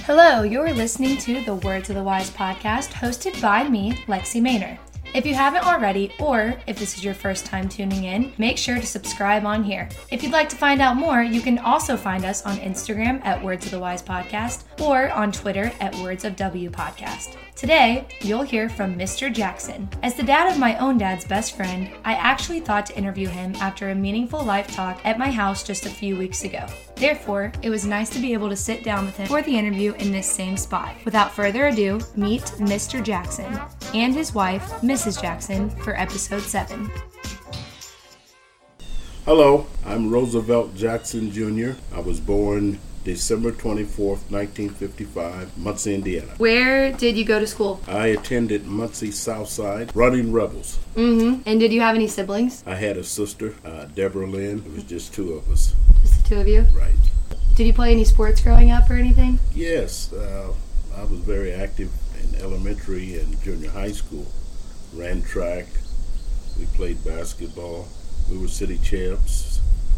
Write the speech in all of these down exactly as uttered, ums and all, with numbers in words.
Hello, you're listening to the Words of the Wise podcast hosted by me, Lexi Maynor. If you haven't already, or if this is your first time tuning in, make sure to subscribe on here. If you'd like to find out more, you can also find us on Instagram at Words of the Wise Podcast or on Twitter at Words of W Podcast. Today, you'll hear from Mister Jackson. As the dad of my own dad's best friend, I actually thought to interview him after a meaningful life talk at my house just a few weeks ago. Therefore, it was nice to be able to sit down with him for the interview in this same spot. Without further ado, meet Mister Jackson and his wife, Missus Jackson, for episode seven. Hello, I'm Roosevelt Jackson Junior I was born December twenty-fourth, nineteen fifty-five, Muncie, Indiana. Where did you go to school? I attended Muncie Southside Running Rebels. Mm-hmm. And did you have any siblings? I had a sister, uh, Deborah Lynn. It was just two of us. Just the two of you? Right. Did you play any sports growing up or anything? Yes, uh, I was very active in elementary and junior high school. Ran track. We played basketball. We were city champs.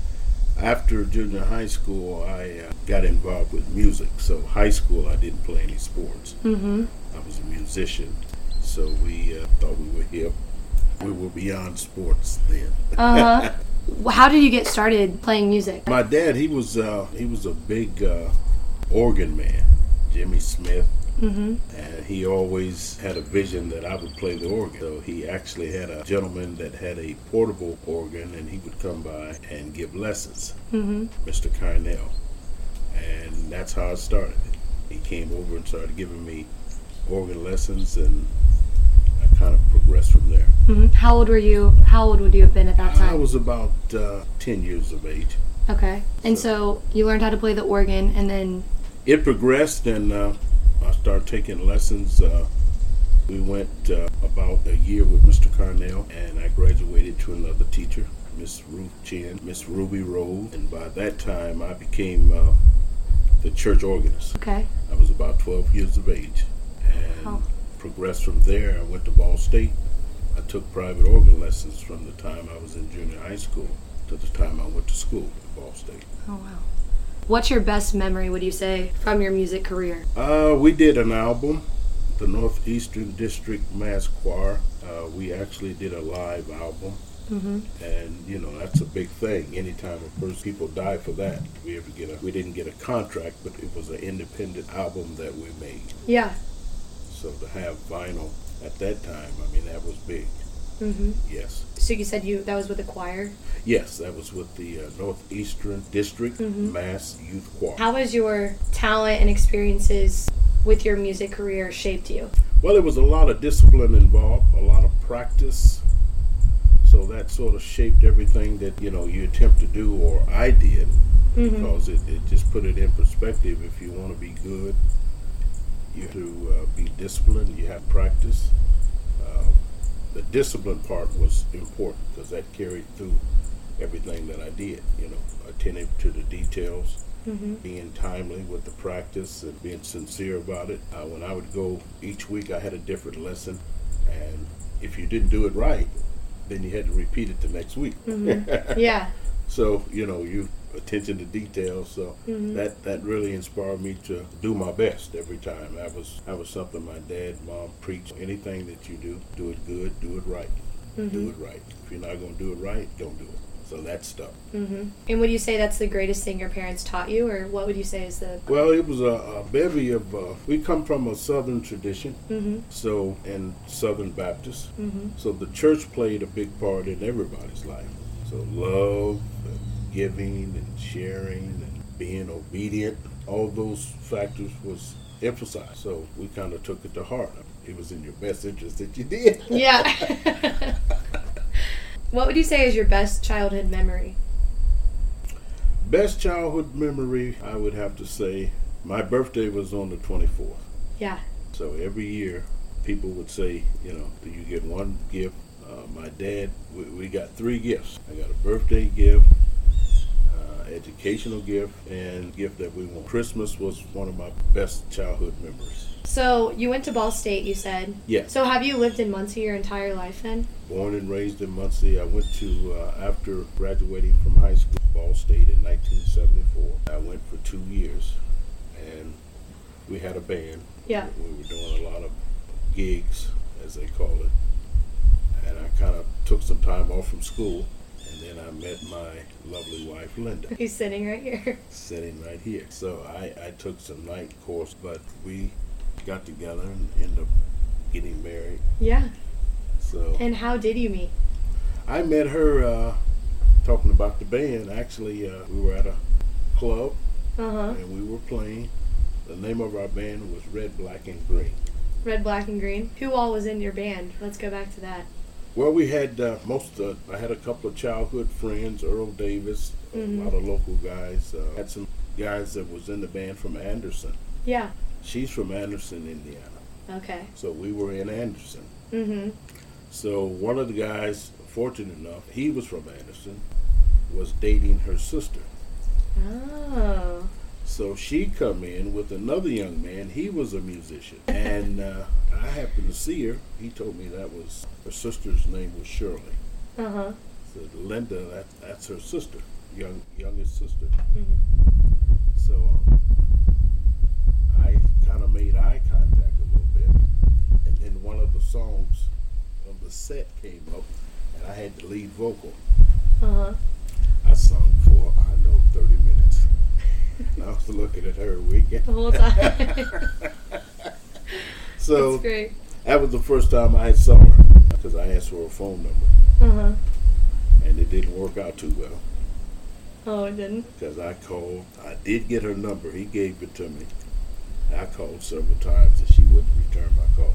After junior high school, I uh, got involved with music. So high school, I didn't play any sports. Mm-hmm. I was a musician. So we uh, thought we were hip. We were beyond sports then. Uh-huh. How did you get started playing music? My dad, he was uh, he was a big uh, organ man, Jimmy Smith. Mm-hmm. And he always had a vision that I would play the organ. So he actually had a gentleman that had a portable organ, and he would come by and give lessons, mm-hmm. Mister Carnell. And that's how I started. He came over and started giving me organ lessons, and I kind of progressed from there. Mm-hmm. How old were you? How old would you have been at that time? I was about uh, ten years of age. Okay. And so, so you learned how to play the organ, and then... It progressed, and... Uh, I started taking lessons. Uh, we went uh, about a year with Mister Carnell, and I graduated to another teacher, Miss Ruth Chin, Miss Ruby Rose, and by that time I became uh, the church organist. Okay. I was about twelve years of age, and oh. progressed from there. I went to Ball State. I took private organ lessons from the time I was in junior high school to the time I went to school at Ball State. Oh, wow. What's your best memory, would you say, from your music career? Uh, we did an album, the Northeastern District Mass Choir. Uh, we actually did a live album. Mm-hmm. And, you know, that's a big thing. Anytime a person, people die for that. We ever get a, we didn't get a contract, but it was an independent album that we made. Yeah. So to have vinyl at that time, I mean, that was big. Mm-hmm. Yes. So you said you that was with a choir? Yes, that was with the uh, Northeastern District mm-hmm. Mass Youth Choir. How has your talent and experiences with your music career shaped you? Well, there was a lot of discipline involved, a lot of practice. So that sort of shaped everything that, you know, you attempt to do, or I did, mm-hmm. because it, it just put it in perspective. If you want to be good, you have to uh, be disciplined, you have practice. Uh, the discipline part was important because that carried through everything that I did, you know, attentive to the details, mm-hmm. being timely with the practice and being sincere about it. Uh, when I would go each week, I had a different lesson, and if you didn't do it right, then you had to repeat it the next week. Mm-hmm. Yeah. So, you know, you attention to detail. So mm-hmm. that that really inspired me to do my best every time. That was that was something my dad, mom preached. Anything that you do, do it good, do it right. Mm-hmm. Do it right. If you're not going to do it right, don't do it. So that stuff. Mm-hmm. And would you say that's the greatest thing your parents taught you, or what would you say is the... Well, it was a, a bevy of... Uh, we come from a Southern tradition, mm-hmm. so, and Southern Baptist. Mm-hmm. So the church played a big part in everybody's life. So love, and giving, and sharing, and being obedient, all those factors was emphasized. So we kind of took it to heart. It was in your best interest that you did. Yeah. What would you say is your best childhood memory? Best childhood memory, I would have to say, my birthday was on the twenty-fourth. Yeah. So every year, people would say, you know, do you get one gift? Uh, my dad, we, we got three gifts. I got a birthday gift, uh, educational gift, and gift that we want. Christmas was one of my best childhood memories. So you went to Ball State, you said? Yes. So have you lived in Muncie your entire life then? Born and raised in Muncie. I went to, uh, after graduating from high school, Ball State in nineteen seventy-four. I went for two years. And we had a band. Yeah. We were doing a lot of gigs, as they call it. And I kind of took some time off from school. And then I met my lovely wife, Linda. Who's sitting right here. Sitting right here. So I, I took some night course, but we got together and ended up getting married. Yeah. So. And how did you meet? I met her uh, talking about the band. Actually, uh, we were at a club, uh-huh. and we were playing. The name of our band was Red, Black, and Green. Red, Black, and Green. Who all was in your band? Let's go back to that. Well, we had uh, most. Uh, I had a couple of childhood friends, Earl Davis, mm-hmm. a lot of local guys. Uh, had some guys that was in the band from Anderson. Yeah. She's from Anderson, Indiana. Okay. So we were in Anderson. Mm-hmm. So one of the guys, fortunate enough, he was from Anderson, was dating her sister. Oh. So she come in with another young man. He was a musician, and uh, I happened to see her. He told me that was her sister's name was Shirley. Uh huh. So Linda, that that's her sister, young youngest sister. Mm-hmm. So um, I kind of made eye contact a little bit, and then one of the songs of the set came up, and I had the lead vocal. Uh huh. I sung for I know thirty minutes. And I was looking at her weekend. The whole time. So that's great. That was the first time I had sung her because I asked for a phone number. Uh huh. And it didn't work out too well. Oh, it didn't? Because I called. I did get her number. He gave it to me. I called several times and she wouldn't return my call.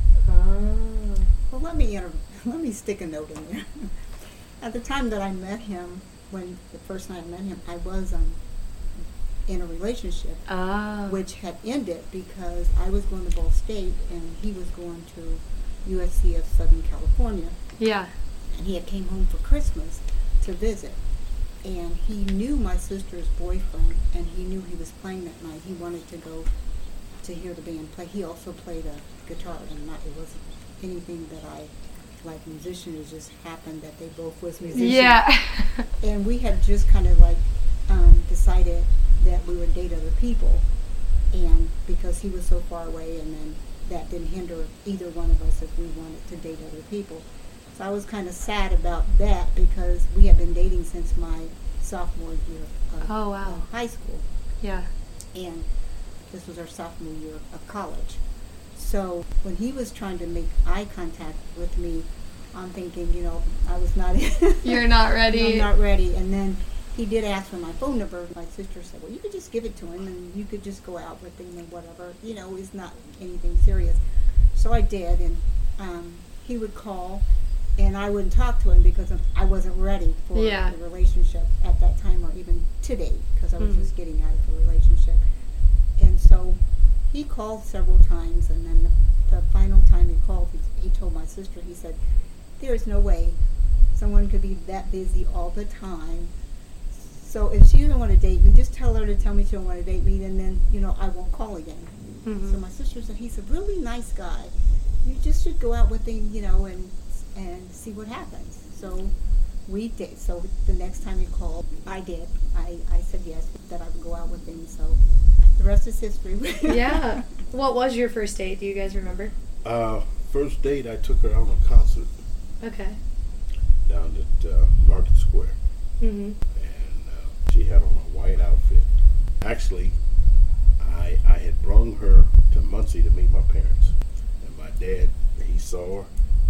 Oh. Well, let me inter- let me stick a note in there. At the time that I met him, when the first night I met him, I was um, in a relationship, Ah. which had ended because I was going to Ball State and he was going to U S C of Southern California. Yeah. And he had came home for Christmas to visit. And he knew my sister's boyfriend, and he knew he was playing that night. He wanted to go to hear the band play. He also played a guitar, and not, it wasn't anything that I, like musicians, it just happened that they both was musicians. Yeah. And we had just kind of like um, decided that we would date other people, and because he was so far away, and then that didn't hinder either one of us if we wanted to date other people. So I was kind of sad about that because we had been dating since my sophomore year of, Oh, wow. of high school, Yeah. and this was our sophomore year of college. So when he was trying to make eye contact with me, I'm thinking, you know, I was not. You're not ready. I'm not ready. And then he did ask for my phone number. My sister said, well, you could just give it to him and you could just go out with him and whatever. You know, it's not anything serious. So I did, and um, he would call, and I wouldn't talk to him because I wasn't ready for Yeah. the relationship at that time, or even today, because I was Mhm. just getting out of a relationship. And so he called several times, and then the, the final time he called, he, he told my sister, he said, there is no way someone could be that busy all the time. So if she doesn't want to date me, just tell her to tell me she don't want to date me, and then, you know, I won't call again. Mhm. So my sister said, he's a really nice guy. You just should go out with him, you know, and and see what happens. So we did. So the next time he called, I did. I, I said yes, that I would go out with him. So the rest is history. Yeah. What was your first date? Do you guys remember? Uh, first date, I took her out on a concert Okay. down at uh, Market Square. Mm-hmm. And uh, she had on a white outfit. Actually, I I had brung her to Muncie to meet my parents. And my dad, he saw her.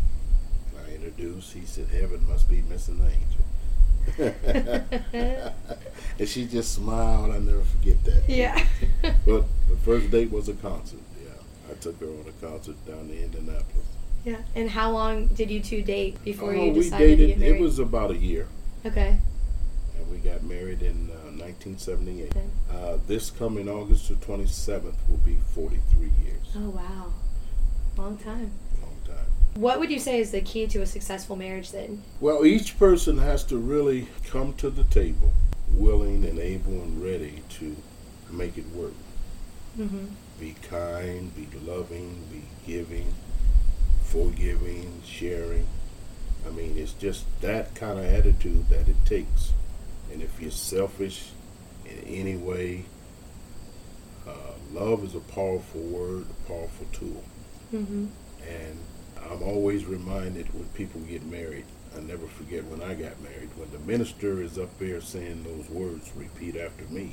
I introduced. He said, heaven must be missing the angel. And she just smiled. I'll never forget that. Yeah. But the first date was a concert. Yeah, I took her on a concert down in Indianapolis. Yeah. And how long did you two date before Oh, you we decided to dated. get married? It was about a year. Okay. And we got married in uh, nineteen seventy-eight. Okay. Uh, this coming August the twenty-seventh will be forty-three years. Oh, wow. Long time. Long time. What would you say is the key to a successful marriage then? Well, each person has to really come to the table willing and able and ready to make it work. Mm-hmm. Be kind, be loving, be giving, forgiving, sharing. I mean, it's just that kind of attitude that it takes. And if you're selfish in any way, Uh, love is a powerful word, a powerful tool. Mm-hmm. And I'm always reminded when people get married, I never forget when I got married, when the minister is up there saying those words, repeat after me.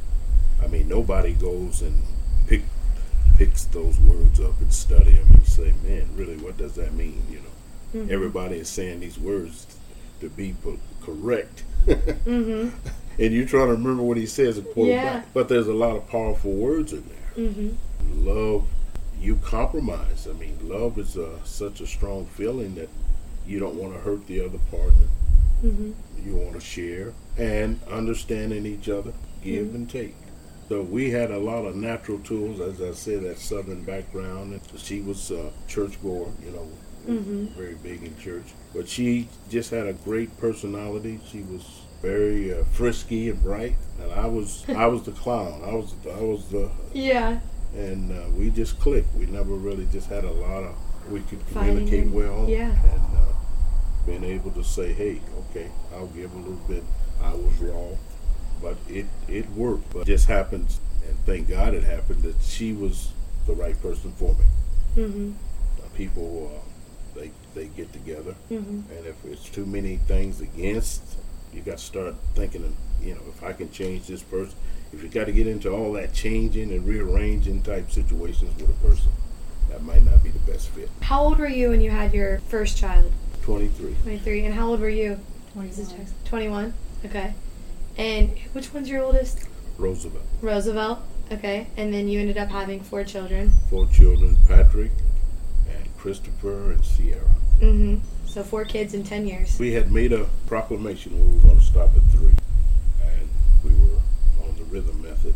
I mean, nobody goes and pick, picks those words up and study them and say, man, really, what does that mean? You know, mm-hmm. Everybody is saying these words to be po- correct. Mm-hmm. And you're trying to remember what he says and pull yeah. it back. But there's a lot of powerful words in there. Mm-hmm. Love, you compromise. I mean, love is uh, such a strong feeling that you don't want to hurt the other partner. Mm-hmm. You want to share and understanding each other, give mm-hmm. and take. So we had a lot of natural tools, as I said, that Southern background. And she was uh, churchgoer, you know, mm-hmm. very big in church. But she just had a great personality. She was very uh, frisky and bright, and I was I was the clown. I was I was the yeah. And uh, we just clicked. We never really just had a lot of. We could communicate Finding, well. Yeah. And uh, being able to say, hey, okay, I'll give a little bit. I was wrong. But it, it worked. But it just happens, and thank God it happened, that she was the right person for me. Mm-hmm. Uh, people, uh, they they get together, mm-hmm. and if it's too many things against, you got to start thinking, of, you know, if I can change this person. If you got to get into all that changing and rearranging type situations with a person, that might not be the best fit. How old were you when you had your first child? twenty-three. twenty-three. And how old were you? twenty-one. twenty-one? Okay. And which one's your oldest? Roosevelt. Roosevelt. Okay. And then you ended up having four children. Four children, Patrick and Christopher and Sierra. Mm-hmm. So four kids in ten years. We had made a proclamation we were going to stop at three. And we were on the rhythm method.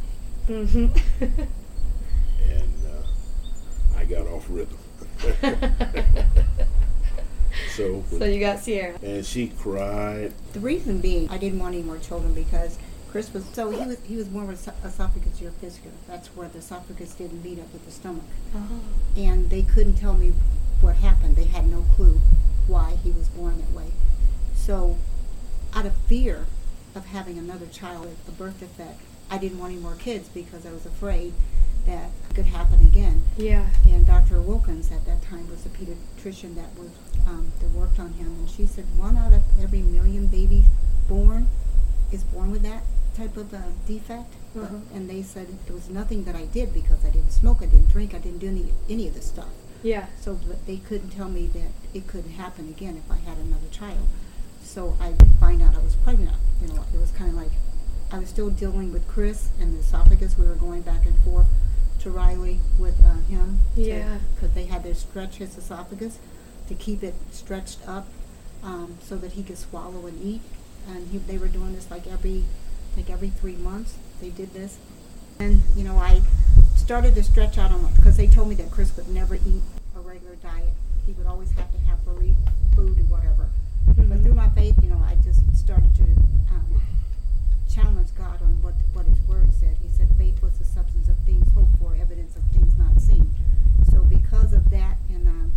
Mm-hmm. And uh, I got off rhythm. So, so you got Sierra. And she cried. The reason being, I didn't want any more children because Chris was, so he was he was born with esophagus urifiscus. That's where the esophagus didn't meet up with the stomach. Oh. And they couldn't tell me what happened. They had no clue why he was born that way. So out of fear of having another child, a birth defect, I didn't want any more kids because I was afraid that it could happen again. Yeah. And Doctor Wilkins at that time was a pediatrician that was um, that worked on him, and she said one out of every million babies born is born with that type of uh, defect. Uh-huh. But, and they said there was nothing that I did because I didn't smoke, I didn't drink, I didn't do any any of this stuff. Yeah. So but they couldn't tell me that it couldn't happen again if I had another child. So I did find out I was pregnant. You know, it was kind of like I was still dealing with Chris and the esophagus. We were going back and forth to Riley with uh, him. Yeah. Because they had to stretch his esophagus to keep it stretched up um, so that he could swallow and eat. And he, they were doing this like every, like every three months. They did this. And, you know, I started to stretch out on him because they told me that Chris would never eat a regular diet. He would always have to have free food or whatever. Mm-hmm. But through my faith, you know, I just started to um, challenge God on what what His Word said. He said, faith was the substance of things hoped for, evidence of things not seen. So because of that and um,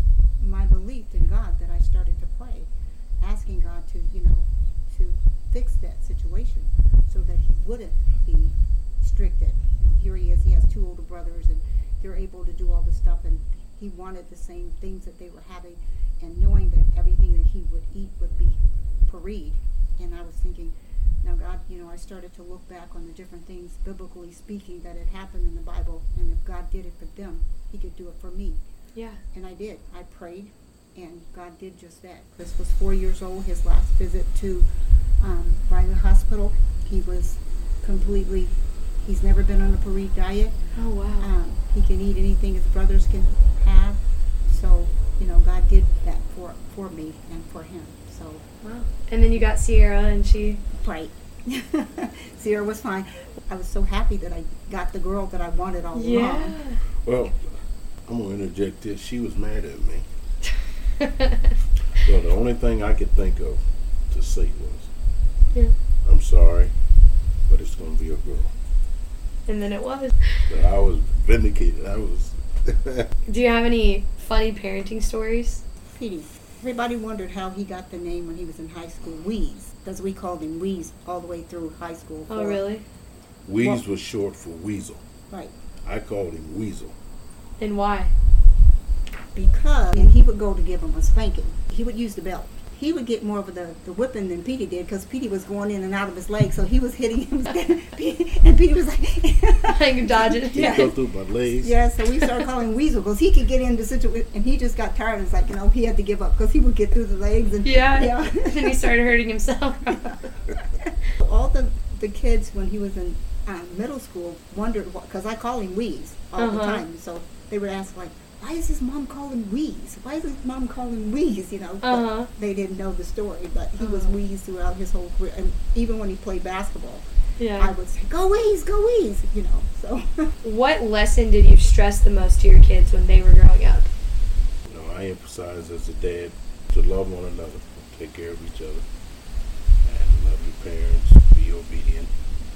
my belief in God, that I started to pray, asking God to, you know, to fix that situation so that he wouldn't be restricted. You know, here he is, he has two older brothers, and they're able to do all this stuff, and he wanted the same things that they were having, and knowing that everything that he would eat would be pureed. And I was thinking, now God, you know, I started to look back on the different things, biblically speaking, that had happened in the Bible, and if God did it for them, he could do it for me. Yeah. And I did. I prayed, and God did just that. Chris was four years old. His last visit to um, Riley Hospital, he was completely, he's never been on a pureed diet. Oh, wow. Um, he can eat anything his brothers can have. So, you know, God did that for, for me and for him. So. Wow. And then you got Sierra, and she... Right. Sierra was fine. I was so happy that I got the girl that I wanted all yeah. along. Well, I'm going to interject this. She was mad at me. So the only thing I could think of to say was, yeah. I'm sorry, but it's going to be a girl. And then it was. So I was vindicated. I was... Do you have any funny parenting stories? Petey. Everybody wondered how he got the name when he was in high school, Wheeze, because we called him Wheeze all the way through high school. Oh, really? Wheeze Well- was short for weasel. Right. I called him Weasel. And why? Because and he would go to give him a spanking. He would use the belt. He would get more of the, the whipping than Petey did because Petey was going in and out of his legs, so he was hitting him. And Petey was like, I can dodge it. He Yeah. go through my legs. yeah, so we started calling him Weasel because he could get into situation, and he just got tired. It's like, you know, he had to give up because he would get through the legs. And Yeah. yeah. And he started hurting himself. All the, the kids, when he was in uh, middle school, wondered what, because I call him Wheeze all the Uh-huh. time. So they would ask, like, why is his mom calling Wheeze? Why is his mom calling Wheeze? You know, but Uh-huh. they didn't know the story, but he was Uh-huh. Wheeze throughout his whole career. And even when he played basketball, I Yeah. would say, go Wheeze, go Wheeze, you know. So What lesson did you stress the most to your kids when they were growing up? You know, I emphasize as a dad to love one another, take care of each other, and love your parents, be obedient.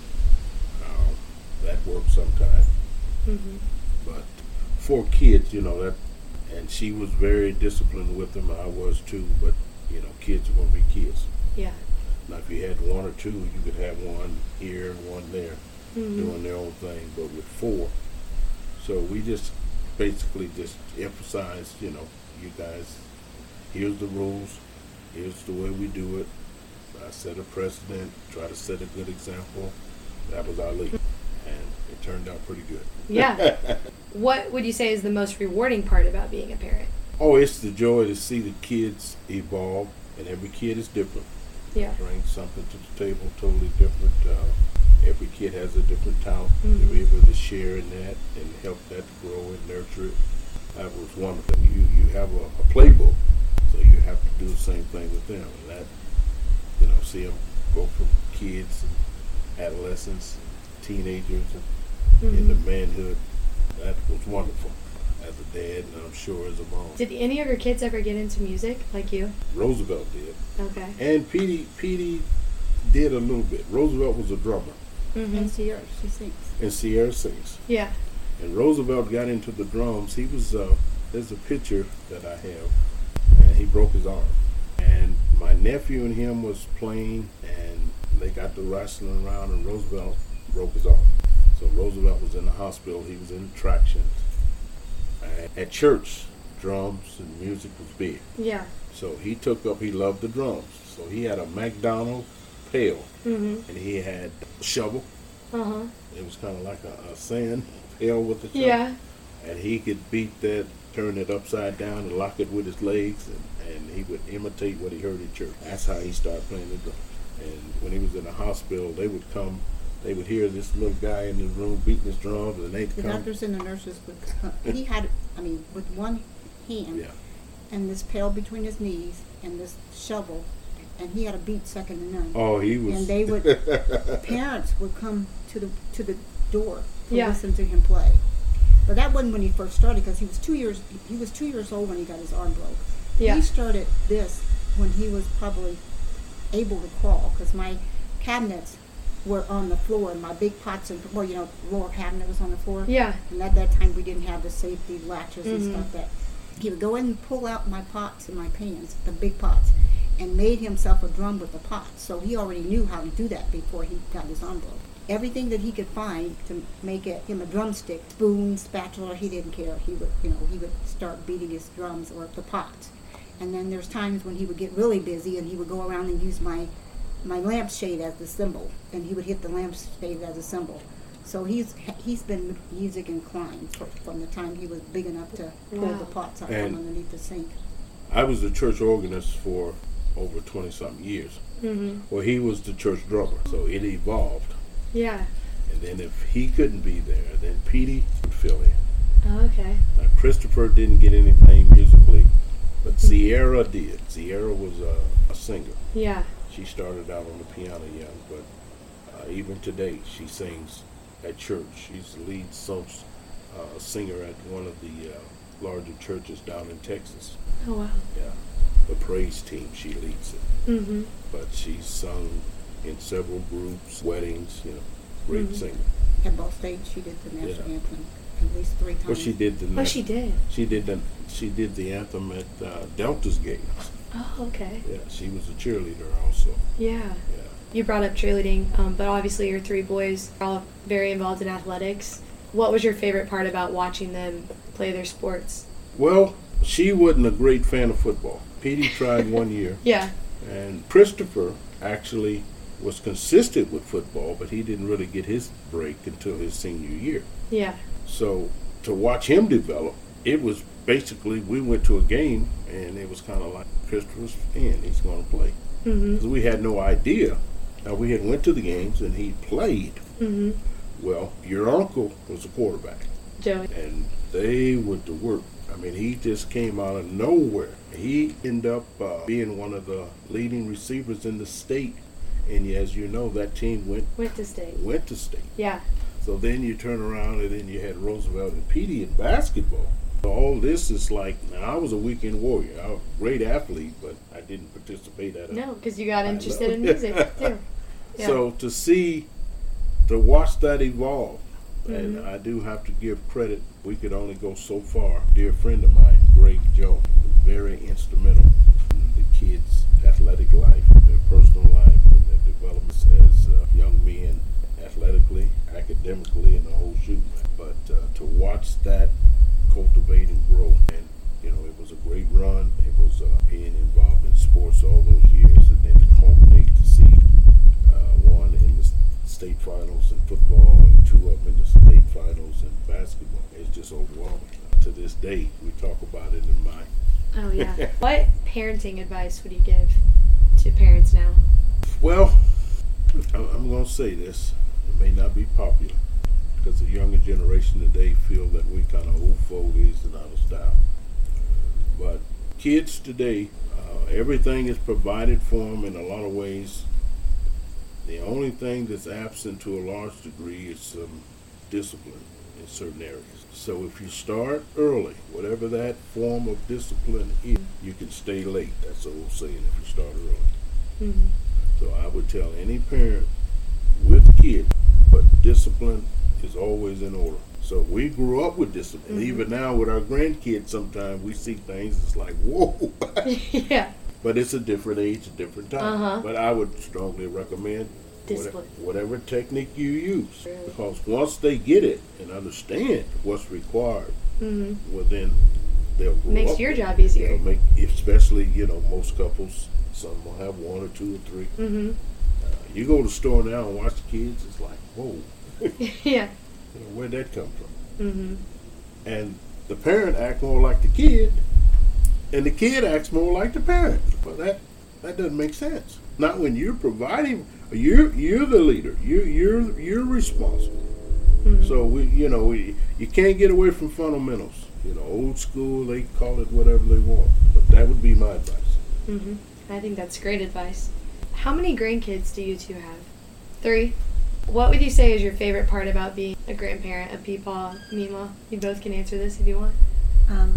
Um, that works sometimes, Mm-hmm. but for kids, you know that, and she was very disciplined with them. I was too, but you know, kids are going to be kids. Yeah. Now, if you had one or two, you could have one here and one there, Mm-hmm. doing their own thing. But with four, so we just basically just emphasized, you know, you guys, here's the rules, here's the way we do it. I set a precedent, try to set a good example. That was our lead, and it turned out pretty good. Yeah. What would you say is the most rewarding part about being a parent? Oh, it's the joy to see the kids evolve, and every kid is different. Yeah. Bring something to the table totally different. Uh, every kid has a different talent. Mhm. To be able to share in that and help that grow and nurture it, that was wonderful. You you have a, a playbook, so you have to do the same thing with them. And that, you know, see them go from kids, and adolescents, teenagers, and into Mhm. manhood. That was wonderful as a dad, and I'm sure as a mom. Did any of your kids ever get into music like you? Roosevelt did. Okay. And Petey, Petey did a little bit. Roosevelt was a drummer, and Mm-hmm. Sierra, she sings. and Sierra sings. Yeah. And Roosevelt got into the drums. He was, uh, there's a picture that I have, and he broke his arm. And my nephew and him was playing, and they got to wrestling around, and Roosevelt broke his arm. So Roosevelt was in the hospital. He was in traction. And at church, drums and music was big. Yeah. So he took up, he loved the drums. So he had a McDonald pail, Mm-hmm. and he had a shovel. Uh-huh. It was kind of like a, a sand pail with a shovel. Yeah. And he could beat that, turn it upside down, and lock it with his legs, and, and he would imitate what he heard in church. That's how he started playing the drums. And when he was in the hospital, they would come, they would hear this little guy in the room beating his drums, and they'd The come. doctors and the nurses would come. He had, I mean, with one hand Yeah. and this pail between his knees and this shovel, and he had a beat second to none. Oh, he was. And they would, parents would come to the to the door to Yeah. listen to him play. But that wasn't when he first started because he was two years he was two years old when he got his arm broke. Yeah. He started this when he was probably able to crawl because my cabinets were on the floor and my big pots and well, you know, lower cabinet was on the floor. Yeah. And at that time we didn't have the safety latches Mhm. and stuff that he would go in and pull out my pots and my pans, the big pots, and made himself a drum with the pots. So he already knew how to do that before he got his arm broke. Everything that he could find to make it him a drumstick, spoon, spatula, he didn't care. He would, you know, he would start beating his drums or the pots. And then there's times when he would get really busy and he would go around and use my my lampshade as the cymbal, and he would hit the lampshade as a cymbal. So he's he's been music inclined for, from the time he was big enough to pull Wow. the pots out And- from underneath the sink. I was the church organist for over twenty-something years. Mm-hmm. Well, he was the church drummer, so it evolved. Yeah. And then if he couldn't be there, then Petey would fill in. Oh, okay. Now, Christopher didn't get anything musically, but Sierra did. Sierra was a, a singer. Yeah. She started out on the piano young, but uh, even today she sings at church. She's the lead so, uh, singer at one of the uh, larger churches down in Texas. Oh, wow. Yeah, the praise team, she leads it. Mm-hmm. But she's sung in several groups, weddings, you know, great Mhm. singer. At Ball State, she did the national Yeah. anthem at least three times. Well, she did the Oh, na- she did. she did the she did the anthem at uh, Delta's games. Oh, okay. Yeah, she was a cheerleader also. Yeah. Yeah, You brought up cheerleading, um, but obviously your three boys are all very involved in athletics. What was your favorite part about watching them play their sports? Well, she wasn't a great fan of football. Petey tried one year. Yeah. And Christopher actually was consistent with football, but he didn't really get his break until his senior year. Yeah. So to watch him develop, it was basically, we went to a game, and it was kind of like Christopher's in, he's going to play. Because Mm-hmm. we had no idea. Now, we had went to the games, and he played. Mm-hmm. Well, your uncle was a quarterback, Joey. and they went to work. I mean, he just came out of nowhere. He ended up uh, being one of the leading receivers in the state. And as you know, that team went Went to state. went to state. Yeah. So then you turn around, and then you had Roosevelt and Petey in basketball. All this is like, now I was a weekend warrior. I was a great athlete, but I didn't participate at a No, because you got I interested know. in music, too. Yeah. So to see, to watch that evolve, and Mhm. I do have to give credit, we could only go so far. Dear friend of mine, Greg Joe, was very instrumental in the kids' athletic life, their personal life, and their developments as uh, young men, athletically, academically, and the whole shoot. But uh, to watch that cultivate and grow, and you know, it was a great run. It was uh, being involved in sports all those years, and then to culminate to see uh, one in the state finals in football and two of them in the state finals in basketball. It's just overwhelming. To this day, we talk about it in my. Oh, yeah. What parenting advice would you give to parents now? Well, I- I'm going to say this. It may not be popular because the younger generation today feel that we kind of old fogies and out of style. But kids today, uh, everything is provided for them in a lot of ways. The only thing that's absent to a large degree is some discipline in certain areas. So if you start early, whatever that form of discipline is, you can stay late. That's the old saying, if you start early. Mm-hmm. So I would tell any parent with kids, but discipline is always in order. So we grew up with discipline. Mhm. Even now with our grandkids, sometimes we see things, it's like, whoa. Yeah. But it's a different age, a different time. Uh-huh. But I would strongly recommend Discipline. whatever, whatever technique you use. Really? Because once they get it and understand what's required, Mm-hmm. well then they'll grow Makes up your with it. job easier. It'll make, especially, you know, most couples, some will have one or two or three. Mm-hmm. Uh, you go to the store now and watch the kids, it's like, whoa, Yeah. you know, where'd that come from? Mm-hmm. And the parent act more like the kid, and the kid acts more like the parent. But that that doesn't make sense. Not when you're providing. You're you're the leader. You you're you're responsible. Mm-hmm. So we, you know, we, you can't get away from fundamentals. You know, old school. They call it whatever they want. But that would be my advice. Mm-hmm. I think that's great advice. How many grandkids do you two have? Three. What would you say is your favorite part about being a grandparent, a Peepaw, Mima? You both can answer this if you want. Um,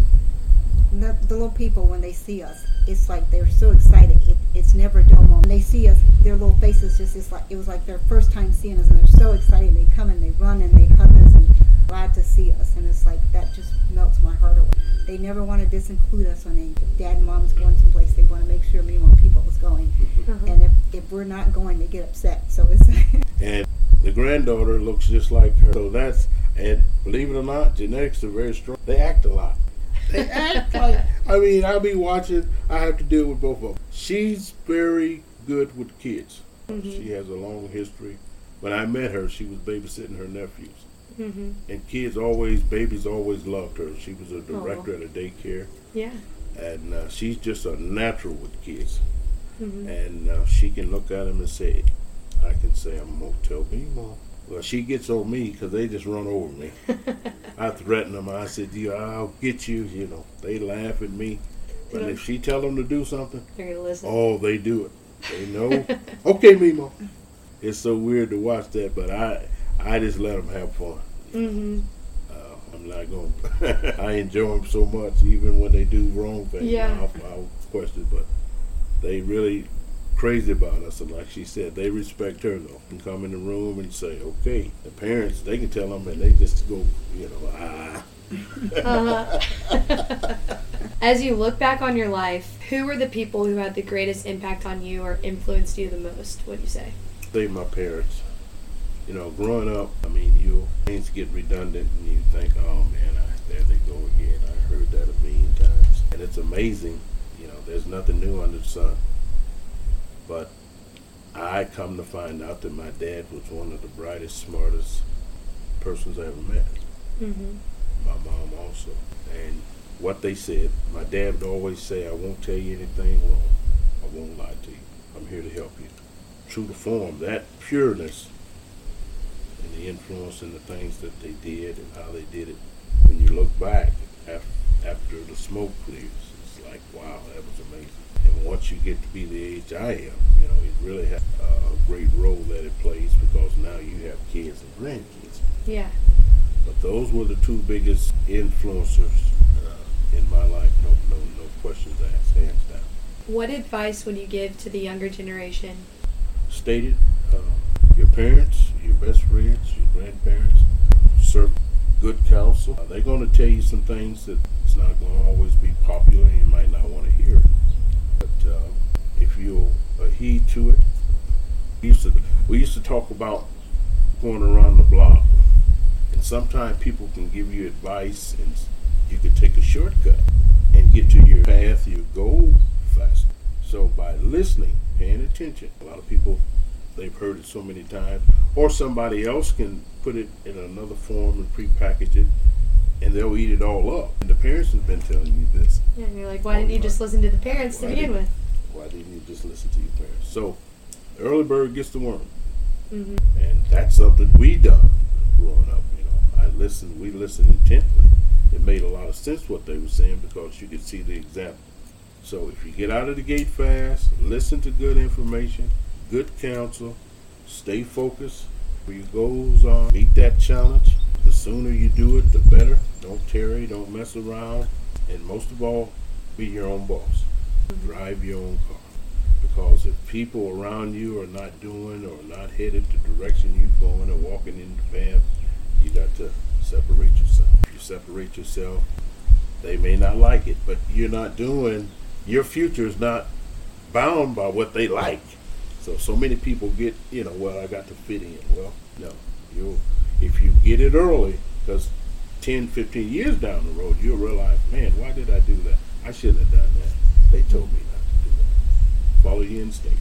the, the little people, when they see us, it's like they're so excited. It, it's never a dull moment. When they see us, their little faces just, it's like, it was like their first time seeing us, and they're so excited. They come and they run and they hug us and glad to see us. And it's like, that just melts my heart away. They never want to disinclude us when they, if dad and mom's going someplace, they want to make sure Mima and people is going. Uh-huh. And if, if we're not going, they get upset. So it's And the granddaughter looks just like her. So that's, and believe it or not, genetics are very strong. They act a lot. They act like, I mean, I'll be watching, I have to deal with both of them. She's very good with kids. Mhm. She has a long history. When I met her, she was babysitting her nephews. Mm-hmm. And kids always, babies always loved her. She was a director at a daycare. Yeah. And uh, she's just a natural with kids. Mm-hmm. And uh, she can look at them and say, I can say, I'm going to tell me, Mom. Well, she gets on me because they just run over me. I threaten them. I said, yeah, I'll get you. You know, they laugh at me. But Yeah. if she tell them to do something, They're going to listen. oh, they do it. They know. Okay, Mimo. It's so weird to watch that, but I I just let them have fun. Mm-hmm. Uh, I'm not going to. I enjoy them so much, even when they do wrong things. Yeah. I'll, I'll question, but they really crazy about us. And like she said, they respect her, though. And come in the room and say, okay. The parents, they can tell them, and they just go, you know, ah. Uh-huh. As you look back on your life, who were the people who had the greatest impact on you or influenced you the most? What do you say? They my parents. You know, growing up, I mean, you things get redundant, and you think, oh man, I, there they go again. I heard that a million times, and it's amazing. You know, there's nothing new under the sun. But I come to find out that my dad was one of the brightest, smartest persons I ever met. Mm-hmm. My mom also. And what they said, my dad would always say, I won't tell you anything wrong. I won't lie to you. I'm here to help you. True to form, that pureness and the influence and the things that they did and how they did it, when you look back after, after the smoke clears, it's like, wow, that was amazing. And once you get to be the age I am, you know, it really has a great role that it plays, because now you have kids and grandkids. Yeah. But those were the two biggest influencers uh, in my life. No, no, no questions asked, hands down. What advice would you give to the younger generation? Stated, uh, your parents, your best friends, your grandparents, serve good counsel. Uh, they're going to tell you some things that it's not going to always be popular, and you might not want to hear it. But uh, if you'll uh, heed to it, we used to we used to talk about going around the block. And sometimes people can give you advice, and you can take a shortcut and get to your path, your goal faster. So by listening, paying attention, a lot of people, they've heard it so many times, or somebody else can put it in another form and prepackage it, and they'll eat it all up. And the parents have been telling you this. Yeah, and you're like, why didn't you just listen to the parents to Why begin didn't- with? Why didn't you just listen to your parents? So, the early bird gets the worm. Mm-hmm. And that's something we done growing up, you know. I listened, we listened intently. It made a lot of sense what they were saying, because you could see the example. So if you get out of the gate fast, listen to good information, good counsel, stay focused for your goals on, meet that challenge. The sooner you do it, the better. Don't tarry, don't mess around, and most of all, be your own boss. Mm-hmm. Drive your own car. Because if people around you are not doing or not headed the direction you're going or walking in the path, you got to separate yourself. If you separate yourself, they may not like it, but you're not doing, your future is not bound by what they like. So, so many people get, you know, well, I got to fit in. Well, no. You'll, if you get it early, because ten, fifteen years down the road, you'll realize, man, why did I do that? I shouldn't have done that. They told me not to do that. Follow your instinct.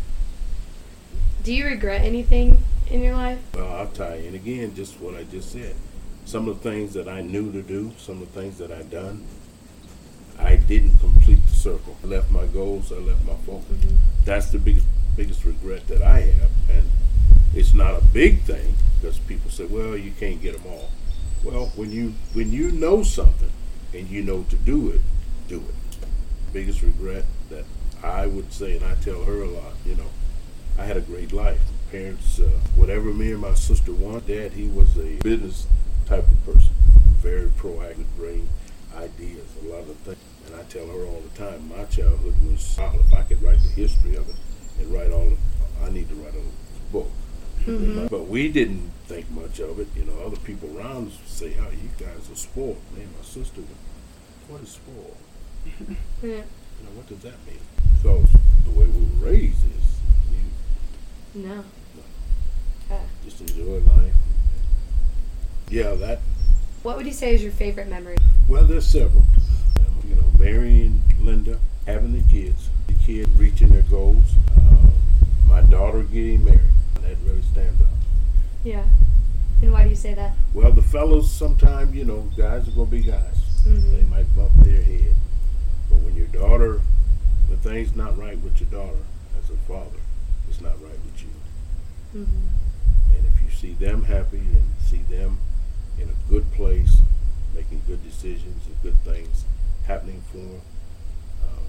Do you regret anything in your life? Well, I'll tie in again just what I just said. Some of the things that I knew to do, some of the things that I done, I didn't complete the circle. I left my goals, I left my focus. Mm-hmm. That's the biggest biggest regret that I have. And it's not a big thing, because people say, well, you can't get them all. Well, when you when you know something and you know to do it, do it. Biggest regret that I would say, and I tell her a lot, you know, I had a great life. Parents, uh, whatever me and my sister want. Dad, he was a business type of person, very proactive, brain, ideas, a lot of things. And I tell her all the time, my childhood was, wow, if I could write the history of it and write all of, I need to write a book. Mm-hmm. But we didn't think much of it. You know, other people around us say, oh, you guys are spoiled. Man, my sister, what is spoiled? Yeah. You know, what does that mean? Because the way we were raised is, you No. know, Uh, just enjoy life. Yeah, that, what would you say is your favorite memory? well, there's several. Um, you know, marrying Linda, having the kids, the kids reaching their goals, uh, my daughter getting married. That really stands out. Yeah. And why do you say that? Well, the fellows, sometimes, you know, guys are going to be guys. Mm-hmm. They might bump their head. But when your daughter, when things not right with your daughter as a father, it's not right with you. Mm-hmm. And if you see them happy and see them in a good place, making good decisions and good things happening for them, um,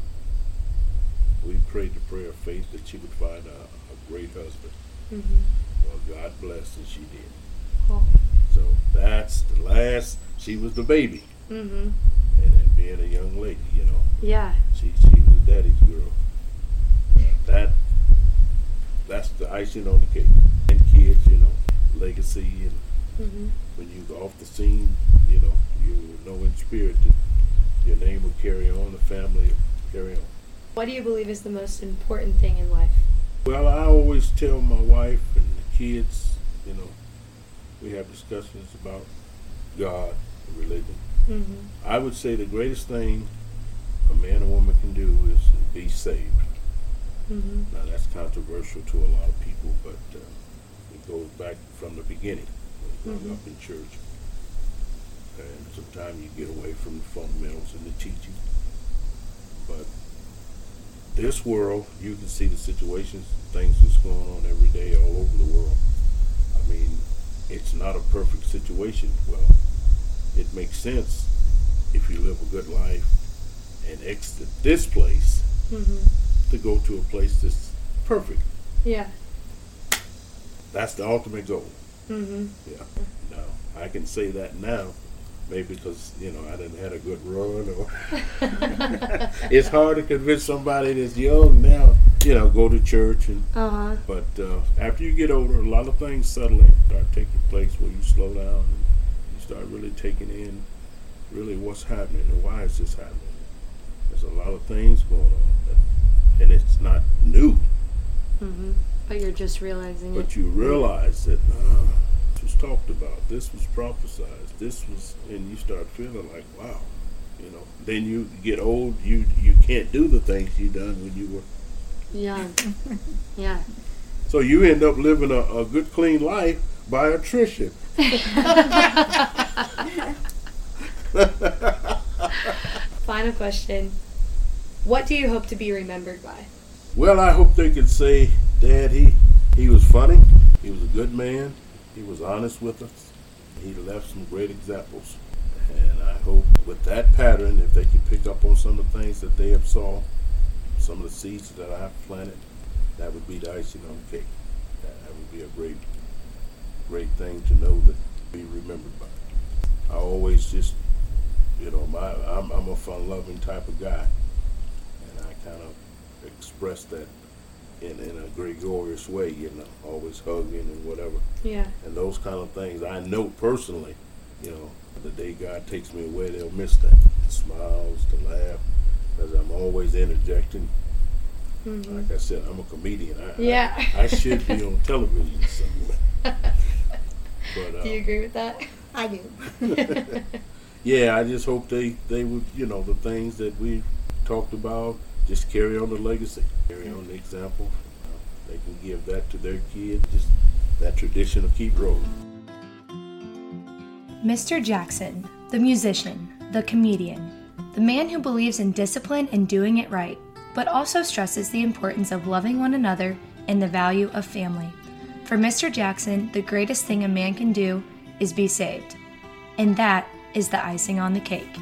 we prayed the prayer of faith that she would find a, a great husband. Mm-hmm. Well, God blessed, and she did. Cool. So that's the last, she was the baby. Mm-hmm. And, and being a young lady, you know, Yeah. she she was a daddy's girl. That that's the icing on the cake. And kids, you know, legacy, and Mm-hmm. when you go off the scene, you know, you're no What do you believe is the most important thing in life? Well, I always tell my wife and the kids, you know, we have discussions about God and religion. Mm-hmm. I would say the greatest thing a man or woman can do is be saved. Mm-hmm. Now, that's controversial to a lot of people, but uh, it goes back from the beginning, growing Mm-hmm. up in church. And sometimes you get away from the fundamentals and the teaching. But this world, you can see the situations, things that's going on every day all over the world. I mean, it's not a perfect situation. Well, it makes sense if you live a good life and exit this place Mm-hmm. to go to a place that's perfect. Yeah. That's the ultimate goal. Mm-hmm. Yeah. Now, I can say that now, maybe because, you know, I didn't had a good run, or it's hard to convince somebody that's young now, you know, go to church. And Uh-huh. But uh, after you get older, a lot of things settle in, start taking place where you slow down and you start really taking in really what's happening and why is this happening. There's a lot of things going on, and it's not new. Mm-hmm. But you're just realizing But it. you realize that uh, this was talked about, this was prophesied, this was, and you start feeling like, wow, you know. Then you get old, you you can't do the things you done when you were. Yeah. Yeah. So you end up living a, a good, clean life by attrition. Final question. What do you hope to be remembered by? Well, I hope they could say, Dad, he, he was funny, he was a good man, he was honest with us, he left some great examples. And I hope with that pattern, if they could pick up on some of the things that they have saw, some of the seeds that I have planted, that would be the icing on the cake. That, that would be a great, great thing to know that be remembered by. I always just, you know, my I'm, I'm a fun-loving type of guy, and I kind of express that in, in a gregarious way, you know, always hugging and whatever. Yeah. And those kind of things, I know personally, you know, the day God takes me away, they'll miss that. The smiles, the laugh, because I'm always interjecting. Mm-hmm. Like I said, I'm a comedian. I, Yeah. I, I should be on television somewhere. But, uh, Do you agree with that? I do. yeah, I just hope they, they would, you know, the things that we talked about, just carry on the legacy, carry on the example. Uh, they can give that to their kids, just that tradition will keep rolling. Mister Jackson, the musician, the comedian, the man who believes in discipline and doing it right, but also stresses the importance of loving one another and the value of family. For Mister Jackson, the greatest thing a man can do is be saved. And that is the icing on the cake.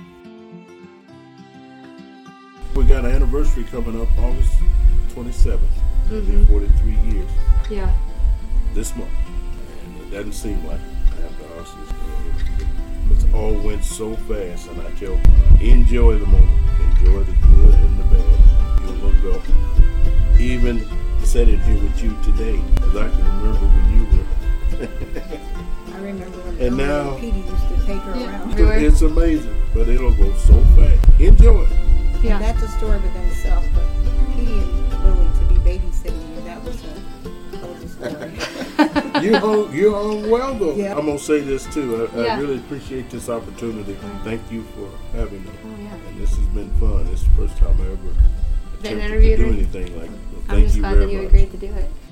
We got an anniversary coming up August twenty-seventh. It'll be Mhm. forty-three years Yeah. this month. And it doesn't seem like after us, it's, it's all went so fast. And I tell you, enjoy the moment. Enjoy the good and the bad. You'll look up. Even said it here with you today, as I can remember when you were. I remember when And Billy now- Petey used to take her Yeah. around. Everywhere. It's amazing, but it'll go so fast. Enjoy it. Yeah. And that's a story within itself, but Petey and Billy to be babysitting you, that was a, that was a story. You hung, you hung well though. Yeah. I'm gonna say this too. I, Yeah. I really appreciate this opportunity. Thank you for having me. Oh, yeah. And this has been fun. This is the first time I ever Been attempted to interviewed do and anything like. So I'm thank just you glad very that you much. agreed to do it.